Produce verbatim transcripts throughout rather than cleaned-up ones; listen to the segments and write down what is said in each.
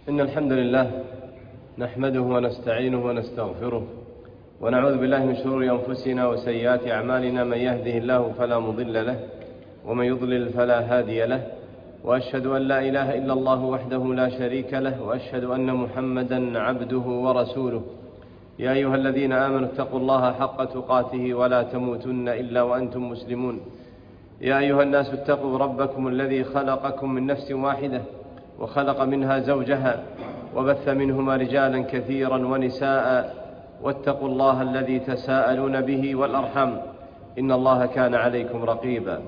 إن الحمد لله نحمده ونستعينه ونستغفره ونعوذ بالله من شرور أنفسنا وسيئات أعمالنا، من يهده الله فلا مضل له ومن يضلل فلا هادي له، وأشهد أن لا إله إلا الله وحده لا شريك له، وأشهد أن محمدا عبده ورسوله. يا أيها الذين آمنوا اتقوا الله حق تقاته ولا تموتن إلا وأنتم مسلمون. يا أيها الناس اتقوا ربكم الذي خلقكم من نفس واحدة وخلق منها زوجها وبث منهما رجالا كثيرا ونساء، واتقوا الله الذي تساءلون به والأرحام إن الله كان عليكم رقيبا.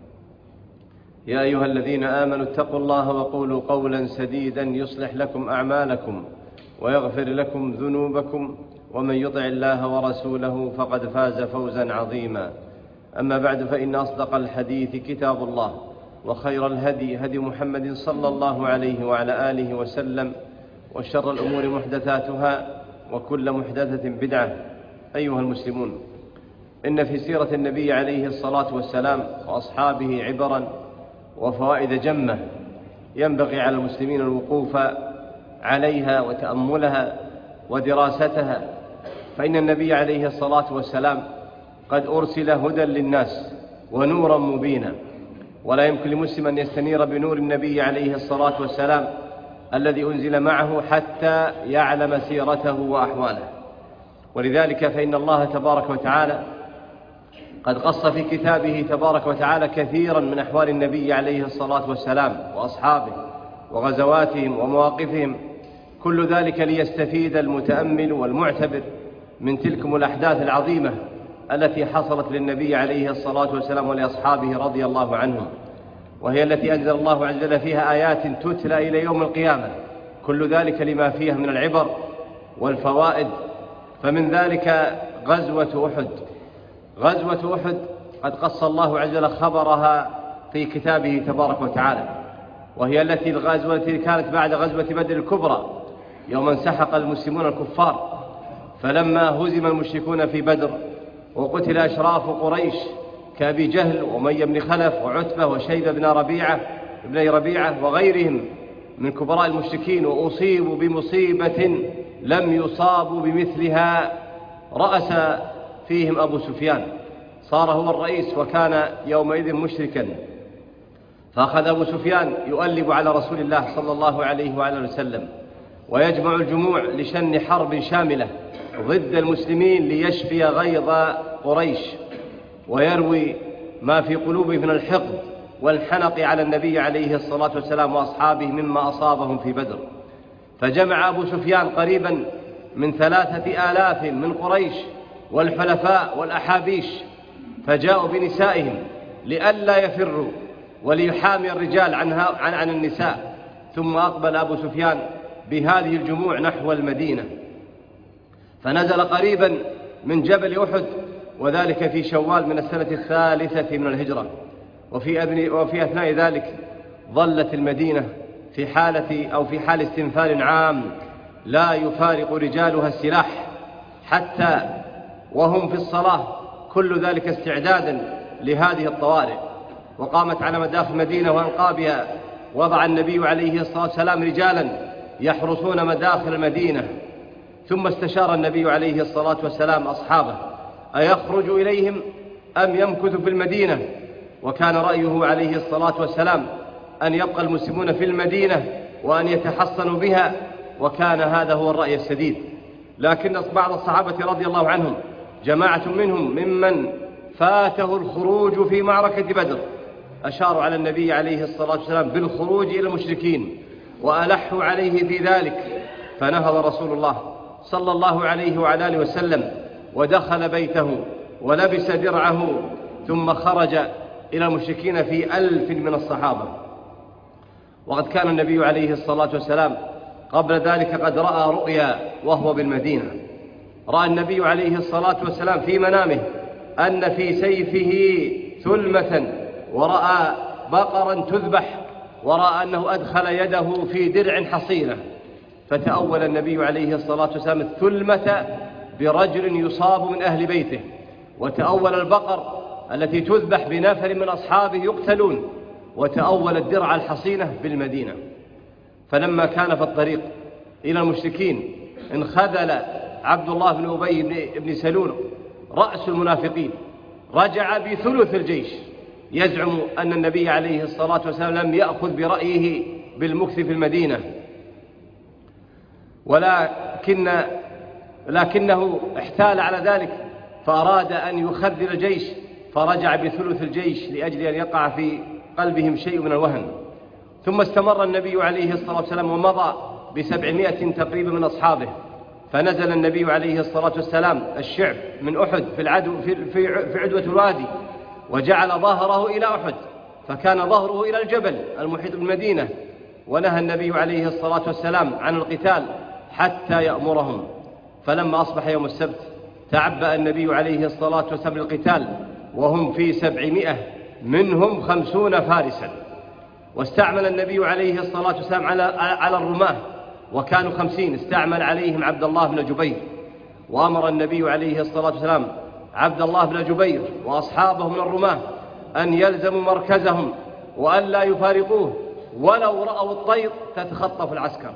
يا أيها الذين آمنوا اتقوا الله وقولوا قولا سديدا يصلح لكم أعمالكم ويغفر لكم ذنوبكم، ومن يطع الله ورسوله فقد فاز فوزا عظيما. أما بعد، فإن أصدق الحديث كتاب الله، وخير الهدي هدي محمد صلى الله عليه وعلى آله وسلم، وشر الأمور محدثاتها وكل محدثة بدعة. أيها المسلمون، إن في سيرة النبي عليه الصلاة والسلام وأصحابه عبرا وفوائد جمة ينبغي على المسلمين الوقوف عليها وتأملها ودراستها، فإن النبي عليه الصلاة والسلام قد أرسل هدى للناس ونورا مبينا، ولا يمكن لمسلم أن يستنير بنور النبي عليه الصلاة والسلام الذي أنزل معه حتى يعلم سيرته وأحواله. ولذلك فإن الله تبارك وتعالى قد قص في كتابه تبارك وتعالى كثيرا من أحوال النبي عليه الصلاة والسلام وأصحابه وغزواتهم ومواقفهم، كل ذلك ليستفيد المتأمل والمعتبر من تلكم الأحداث العظيمة التي حصلت للنبي عليه الصلاة والسلام ولأصحابه رضي الله عنهم، وهي التي أنزل الله عز وجل فيها آيات تتلى إلى يوم القيامة، كل ذلك لما فيها من العبر والفوائد. فمن ذلك غزوة أحد. غزوة أحد قد قص الله عز وجل خبرها في كتابه تبارك وتعالى، وهي التي الغزوة التي كانت بعد غزوة بدر الكبرى، يوم انسحق المسلمون الكفار، فلما هزم المشركون في بدر وقتل أشراف قريش كأبي جهل وأمية بن خلف وعتبة وشيبة بن ربيعة ابن ربيعة وغيرهم من كبراء المشركين، وأصيبوا بمصيبة لم يصابوا بمثلها، رأس فيهم أبو سفيان، صار هو الرئيس وكان يومئذ مشركا، فأخذ أبو سفيان يؤلب على رسول الله صلى الله عليه وعلى وسلم ويجمع الجموع لشن حرب شاملة ضد المسلمين ليشفي غيظ قريش ويروي ما في قلوبهم من الحقد والحنق على النبي عليه الصلاة والسلام وأصحابه مما أصابهم في بدر. فجمع أبو سفيان قريبا من ثلاثة آلاف من قريش والحلفاء والأحابيش، فجاءوا بنسائهم لئلا يفروا وليحامي الرجال عن, عن, عن النساء. ثم أقبل أبو سفيان بهذه الجموع نحو المدينة، فنزل قريبا من جبل أحد، وذلك في شوال من السنة الثالثة من الهجرة. وفي, أبن وفي أثناء ذلك ظلت المدينة في حالة أو في حال استنفار عام لا يفارق رجالها السلاح حتى وهم في الصلاة، كل ذلك استعدادا لهذه الطوارئ. وقامت على مداخل المدينة وأنقابها وضع النبي عليه الصلاة والسلام رجالا يحرسون مداخل المدينة، ثم استشار النبي عليه الصلاة والسلام أصحابه أيخرج إليهم أم يمكث في المدينة، وكان رأيه عليه الصلاة والسلام أن يبقى المسلمون في المدينة وأن يتحصنوا بها، وكان هذا هو الرأي السديد. لكن بعض الصحابة رضي الله عنهم جماعة منهم ممن فاته الخروج في معركة بدر أشاروا على النبي عليه الصلاة والسلام بالخروج إلى المشركين وألحوا عليه في ذلك، فنهض رسول الله صلى الله عليه وعلى آله وسلم ودخل بيته ولبس درعه، ثم خرج إلى المشركين في ألف من الصحابة. وقد كان النبي عليه الصلاة والسلام قبل ذلك قد رأى رؤيا وهو بالمدينة. رأى النبي عليه الصلاة والسلام في منامه أن في سيفه ثلمة، ورأى بقرا تذبح، ورأى أنه أدخل يده في درع حصينة، فتأول النبي عليه الصلاة والسلام الثلمة برجل يصاب من أهل بيته، وتأول البقر التي تذبح بنفر من أصحابه يقتلون، وتأول الدرع الحصينة بالمدينة. فلما كان في الطريق إلى المشركين انخذل عبد الله بن أبي بن سلول رأس المنافقين، رجع بثلث الجيش يزعم أن النبي عليه الصلاة والسلام لم يأخذ برأيه بالمكث في المدينة، ولكن لكنه احتال على ذلك فأراد أن يخذل الجيش، فرجع بثلث الجيش لأجل أن يقع في قلبهم شيء من الوهن. ثم استمر النبي عليه الصلاة والسلام ومضى بسبعمائة تقريبا من أصحابه، فنزل النبي عليه الصلاة والسلام الشعب من أحد في العدو في, في, في عدوة الوادي، وجعل ظهره إلى أحد، فكان ظهره إلى الجبل المحيط بالمدينة، ونهى النبي عليه الصلاة والسلام عن القتال حتى يأمرهم. فلما أصبح يوم السبت تعبأ النبي عليه الصلاة والسلام للقتال وهم في سبعمائة منهم خمسون فارسا، واستعمل النبي عليه الصلاة والسلام على على الرماة وكانوا خمسين، استعمل عليهم عبد الله بن جبير، وأمر النبي عليه الصلاة والسلام عبد الله بن جبير وأصحابه من الرماة أن يلزموا مركزهم وأن لا يفارقوه ولو رأوا الطير تتخطف العسكر،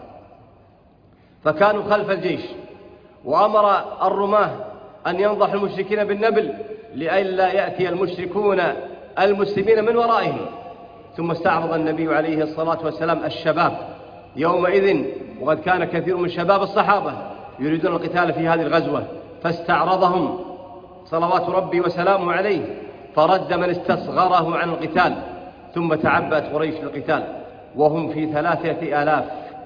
فكانوا خلف الجيش. وأمر الرماة أن ينضح المشركين بالنبل لئلا يأتي المشركون المسلمين من ورائهم. ثم استعرض النبي عليه الصلاة والسلام الشباب يومئذ، وقد كان كثير من شباب الصحابة يريدون القتال في هذه الغزوة، فاستعرضهم صلوات ربي وسلامه عليه، فرد من استصغره عن القتال. ثم تعبأت قريش للقتال وهم في ثلاثة آلاف،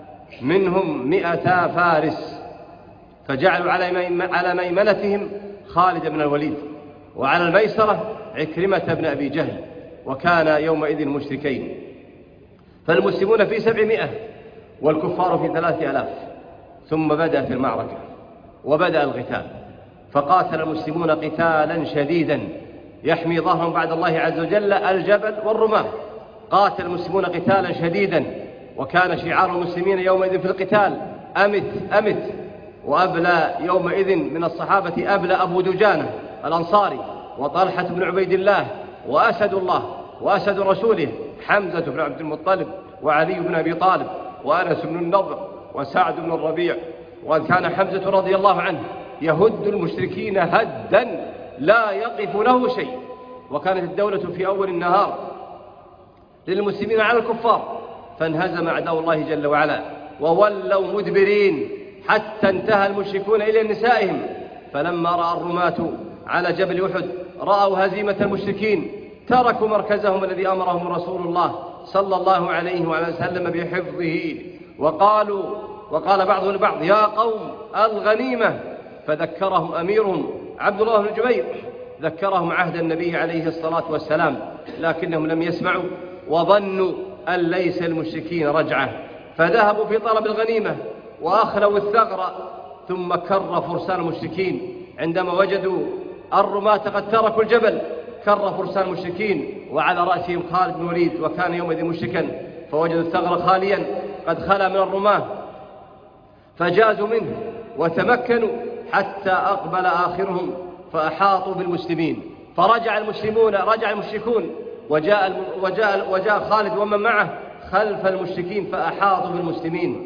منهم مئتا فارس، فجعلوا على ميمنتهم خالد بن الوليد، وعلى الميسرة عكرمة بن أبي جهل، وكان يومئذ مشركين. فالمسلمون في سبعمائة والكفار في ثلاثة آلاف. ثم بدأت المعركة وبدأ القتال، فقاتل المسلمون قتالا شديدا يحمي ظهرهم بعد الله عز وجل الجبل والرماة. قاتل المسلمون قتالا شديدا، وكان شعار المسلمين يومئذ في القتال أمت أمت. وأبلى يومئذ من الصحابة أبلى أبو دجانة الأنصاري، وطلحة بن عبيد الله، وأسد الله وأسد رسوله حمزة بن عبد المطلب، وعلي بن أبي طالب، وأنس بن النضر، وسعد بن الربيع. وقد كان حمزة رضي الله عنه يهد المشركين هدا لا يقف له شيء، وكانت الدولة في أول النهار للمسلمين على الكفار، فانهزم أعداء الله جل وعلا وولوا مدبرين حتى انتهى المشركون إلى نسائهم. فلما رأى الرماة على جبل أحد رأوا هزيمة المشركين تركوا مركزهم الذي أمرهم رسول الله صلى الله عليه وسلم بحفظه، وقالوا وقال بعضهم لبعض يا قوم الغنيمة. فذكرهم أميرهم عبد الله بن جبير، ذكرهم عهد النبي عليه الصلاة والسلام، لكنهم لم يسمعوا وظنوا أن ليس المشركين رجعة، فذهبوا في طلب الغنيمة وأخلوا الثغر. ثم كر فرسان المشركين عندما وجدوا الرماة قد تركوا الجبل، كر فرسان المشركين وعلى رأسهم خالد بن الوليد، وكان يومئذ مشركا، فوجدوا الثغر خاليا قد خلا من الرماة، فجازوا منه وتمكنوا حتى أقبل آخرهم فأحاطوا بالمسلمين. فرجع المسلمون رجع المشركون وجاء, وجاء, وجاء خالد ومن معه خلف المشركين فأحاطوا بالمسلمين.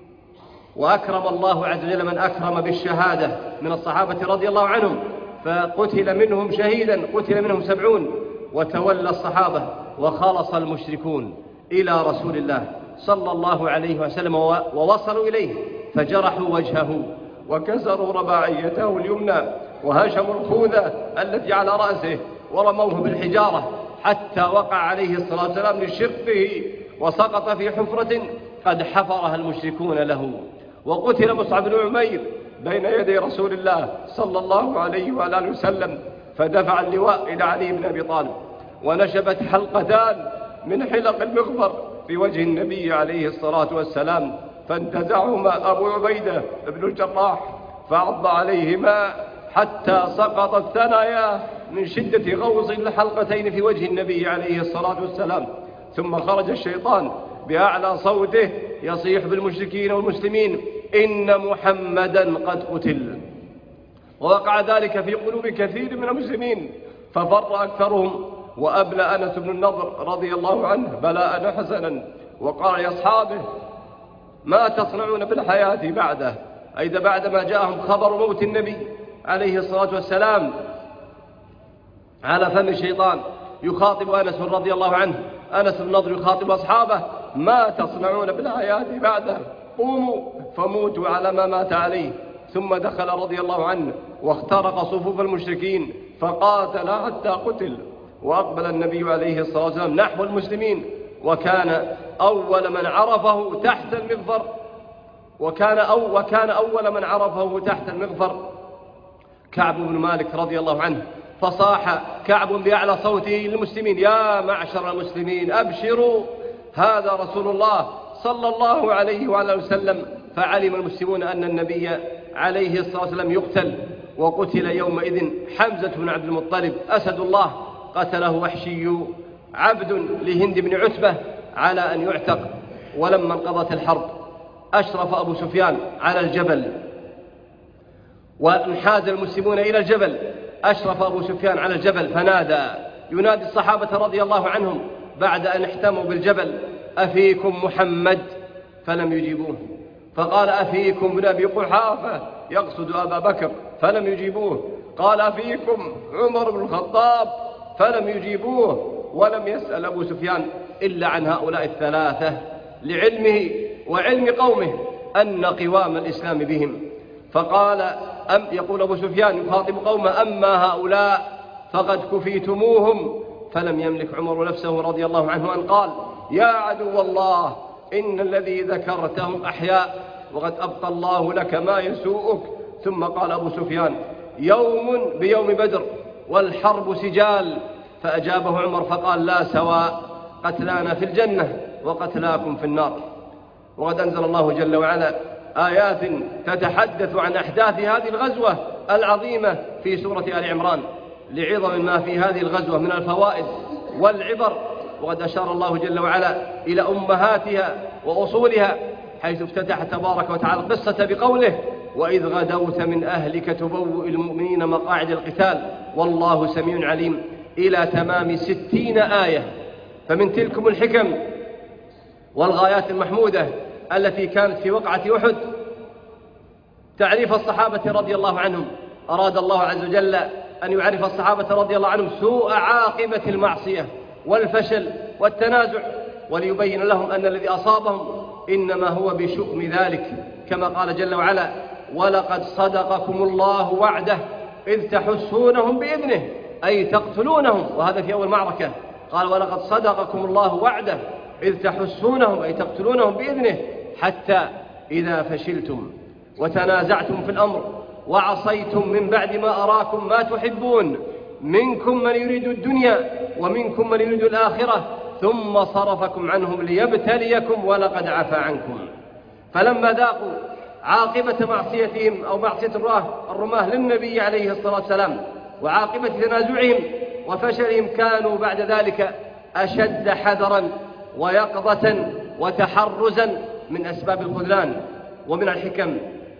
وأكرم الله عز وجل من أكرم بالشهادة من الصحابة رضي الله عنهم، فقتل منهم شهيدا، قتل منهم سبعون، وتولى الصحابة وخلص المشركون إلى رسول الله صلى الله عليه وسلم ووصلوا إليه، فجرحوا وجهه وكسروا رباعيته اليمنى وهشموا الخوذة التي على رأسه ورموه بالحجارة حتى وقع عليه الصلاة والسلام لشقه وسقط في حفرة قد حفرها المشركون له. وقتل مصعب بن عمير بين يدي رسول الله صلى الله عليه وآله وسلم، فدفع اللواء إلى علي بن أبي طالب، ونشبت حلقتان من حلق المغفر في وجه النبي عليه الصلاة والسلام، فانتزعهما أبو عبيدة بن الجراح فعض عليهما حتى سقطت ثناياه من شدة غوص الحلقتين في وجه النبي عليه الصلاة والسلام. ثم خرج الشيطان بأعلى صوته يصيح بالمشركين والمسلمين إن محمدا قد قتل. ووقع ذلك في قلوب كثير من المسلمين، ففر أكثرهم، وأبلى أنس بن النضر رضي الله عنه بلاء حسنا، وقال لأصحابه ما تصنعون بالحياة بعده، أي إذا بعدما جاءهم خبر موت النبي عليه الصلاة والسلام على فم الشيطان يخاطب أنس رضي الله عنه، أنس بن نضر يخاطب أصحابه: ما تصنعون بالحياة بعده، قوموا فموتوا على ما مات عليه. ثم دخل رضي الله عنه واخترق صفوف المشركين فقاتل حتى قتل، وأقبل النبي عليه الصلاة والسلام نحو المسلمين، وكان أول من عرفه تحت المغفر وكان, أو وكان أول من عرفه تحت المغفر كعب بن مالك رضي الله عنه، فصاح كعب بأعلى صوته للمسلمين: يا معشر المسلمين أبشروا، هذا رسول الله صلى الله عليه وعلى وسلم. فعلم المسلمون أن النبي عليه الصلاة والسلام يقتل، وقتل يومئذ حمزة بن عبد المطلب أسد الله، قتله وحشي عبد لهند بن عتبة على أن يعتق. ولما انقضت الحرب أشرف أبو سفيان على الجبل، وانحاز المسلمون إلى الجبل. أشرف أبو سفيان على الجبل فنادى ينادي الصحابة رضي الله عنهم بعد أن احتموا بالجبل: أفيكم محمد؟ فلم يجيبوه. فقال: أفيكم ابن أبي قحافة؟ يقصد أبا بكر، فلم يجيبوه. قال: أفيكم عمر بن الخطاب؟ فلم يجيبوه. ولم يسأل أبو سفيان إلا عن هؤلاء الثلاثة لعلمه وعلم قومه أن قوام الإسلام بهم. فقال أم يقول أبو سفيان يخاطب قومه: أما هؤلاء فقد كفيتموهم. فلم يملك عمر نفسه رضي الله عنه أن قال: يا عدو الله، إن الذي ذكرتهم أحياء، وقد أبقى الله لك ما يسوءك. ثم قال أبو سفيان: يوم بيوم بدر والحرب سجال. فأجابه عمر فقال: لا سواء، قتلانا في الجنة وقتلاكم في النار. وقد أنزل الله جل وعلا آيات تتحدث عن أحداث هذه الغزوة العظيمة في سورة آل عمران لعظم ما في هذه الغزوة من الفوائد والعبر. وقد أشار الله جل وعلا إلى أمهاتها وأصولها، حيث افتتح تبارك وتعالى القصة بقوله: وإذ غدوت من أهلك تبوئ المؤمنين مقاعد القتال والله سميع عليم، إلى تمام ستين آية. فمن تلكم الحكم والغايات المحمودة التي كانت في وقعة أحد تعريف الصحابة رضي الله عنهم. أراد الله عز وجل أن يعرف الصحابة رضي الله عنهم سوء عاقبة المعصية والفشل والتنازع، وليبين لهم أن الذي أصابهم إنما هو بشؤم ذلك، كما قال جل وعلا: ولقد صدقكم الله وعده إذ تحسونهم بإذنه، أي تقتلونهم. وهذا في أول معركة قال: ولقد صدقكم الله وعده إذ تحسونهم، أي تقتلونهم بإذنه، حتى إذا فشلتم وتنازعتم في الأمر وعصيتم من بعد ما أراكم ما تحبون، منكم من يريد الدنيا ومنكم من يريد الآخرة، ثم صرفكم عنهم ليبتليكم ولقد عفا عنكم. فلما ذاقوا عاقبة معصيتهم أو معصية الرماه للنبي عليه الصلاة والسلام وعاقبة تنازعهم وفشلهم، كانوا بعد ذلك أشد حذرا ويقظة وتحرزا من أسباب الخذلان. ومن الحكم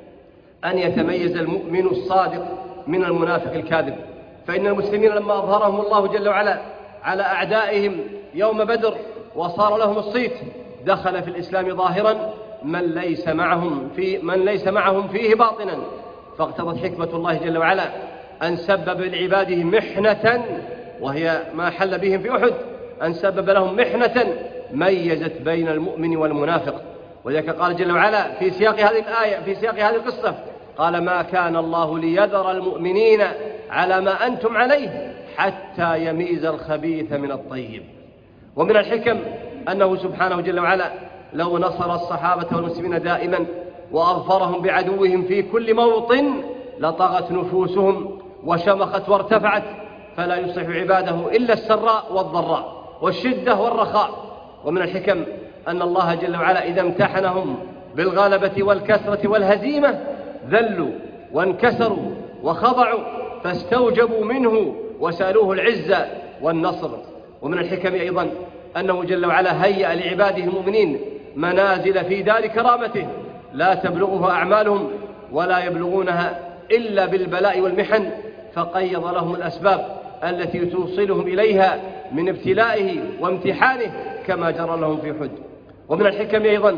أن يتميز المؤمن الصادق من المنافق الكاذب، فإن المسلمين لما أظهرهم الله جل وعلا على أعدائهم يوم بدر وصار لهم الصيت، دخل في الإسلام ظاهرا من ليس معهم في من ليس معهم فيه باطنا. فاقتضت حكمة الله جل وعلا أن سبب لعباده محنة، وهي ما حل بهم في أحد، أن سبب لهم محنة ميزت بين المؤمن والمنافق. وذلك قال جل وعلا في سياق هذه الآية في سياق هذه القصة: قال: ما كان الله ليذر المؤمنين على ما أنتم عليه حتى يميز الخبيث من الطيب. ومن الحكم أنه سبحانه جل وعلا لو نصر الصحابة والمسلمين دائما وأظفرهم بعدوهم في كل موطن لطغت نفوسهم وشمخت وارتفعت، فلا يصلح عباده إلا السراء والضراء والشدة والرخاء. ومن الحكم أن الله جل وعلا إذا امتحنهم بالغلبة والكسرة والهزيمة ذلوا وانكسروا وخضعوا، فاستوجبوا منه وسألوه العزة والنصر. ومن الحكم أيضا أنه جل وعلا هيأ لعباده المؤمنين منازل في دار كرامته لا تبلغها أعمالهم ولا يبلغونها إلا بالبلاء والمحن، فقيض لهم الأسباب التي توصلهم إليها من ابتلائه وامتحانه كما جرى لهم في أحد. ومن الحكم أيضا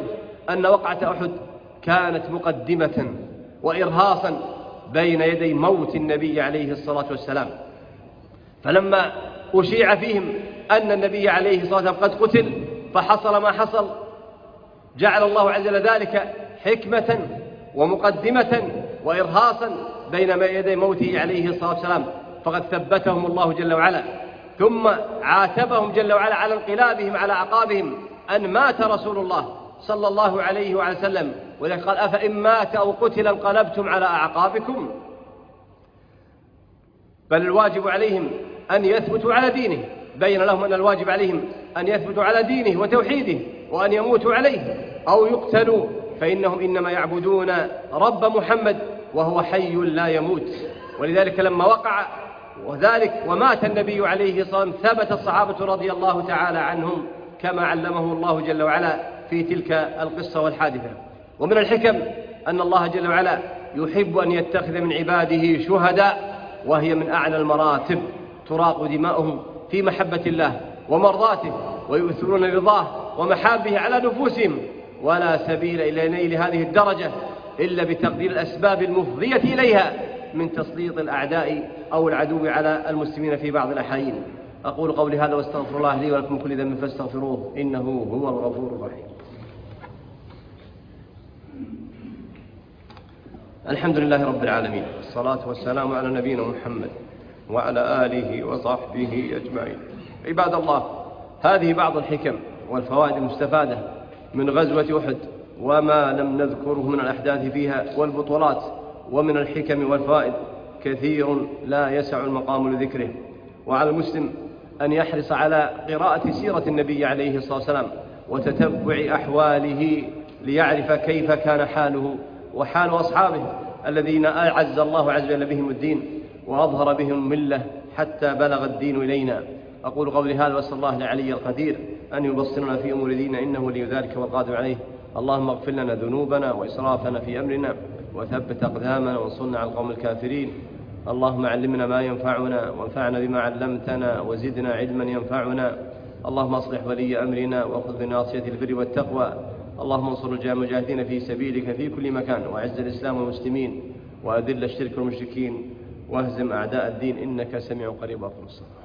أن وقعة أحد كانت مقدمة وإرهاصا بين يدي موت النبي عليه الصلاة والسلام. فلما أشيع فيهم أن النبي عليه الصلاة والسلام قد قتل فحصل ما حصل، جعل الله عز وجل ذلك حكمة ومقدمة وإرهاصا بين يدي موته عليه الصلاة والسلام، فقد ثبتهم الله جل وعلا، ثم عاتبهم جل وعلا على انقلابهم على أعقابهم أن مات رسول الله صلى الله عليه وعلى وسلم، ولذلك قال أفإن مات أو قتل انقلبتم على أعقابكم. بل الواجب عليهم أن يثبتوا على دينه، بين لهم أن الواجب عليهم أن يثبتوا على دينه وتوحيده وأن يموتوا عليه أو يقتلوا، فإنهم إنما يعبدون رب محمد وهو حي لا يموت. ولذلك لما وقع وذلك ومات النبي عليه الصلاة والسلام ثبت الصحابة رضي الله تعالى عنهم كما علمهم الله جل وعلا في تلك القصة والحادثة. ومن الحكم أن الله جل وعلا يحب أن يتخذ من عباده شهداء، وهي من أعلى المراتب، تراق دماؤهم في محبة الله ومرضاته ويؤثرون رضاه ومحابه على نفوسهم، ولا سبيل إلى نيل هذه الدرجة إلا بتقدير الأسباب المفضية إليها من تسليط الأعداء أو العدو على المسلمين في بعض الأحايين. أقول قولي هذا واستغفر الله لي ولكم كل ذنب فاستغفروه إنه هو الغفور الرحيم. الحمد لله رب العالمين، الصلاة والسلام على نبينا محمد وعلى آله وصحبه أجمعين. عباد الله، هذه بعض الحكم والفوائد المستفادة من غزوة أحد وما لم نذكره من الأحداث فيها والبطولات. ومن الحكم والفوائد كثير لا يسع المقام لذكره، وعلى المسلم أن يحرص على قراءة سيرة النبي عليه الصلاة والسلام وتتبع أحواله ليعرف كيف كان حاله وحال أصحابه الذين أعز الله عز وجل بهم الدين وأظهر بهم الملة حتى بلغ الدين إلينا. أقول قولي هذا وأسأل الله العلي القدير أن يبصرنا في أمور ديننا إنه ولي ذلك والقادر عليه. اللهم اغفر لنا ذنوبنا وإسرافنا في أمرنا وثبت أقدامنا وانصرنا على القوم الكافرين. اللهم علمنا ما ينفعنا وانفعنا بما علمتنا وزدنا علما ينفعنا. اللهم اصلح ولي أمرنا وخذ بناصية البر والتقوى. اللهم انصر المجاهدين في سبيلك في كل مكان، وأعز الإسلام والمسلمين، وأذل الشرك والمشركين، واهزم أعداء الدين، إنك سميع قريب. أقم الصلاة.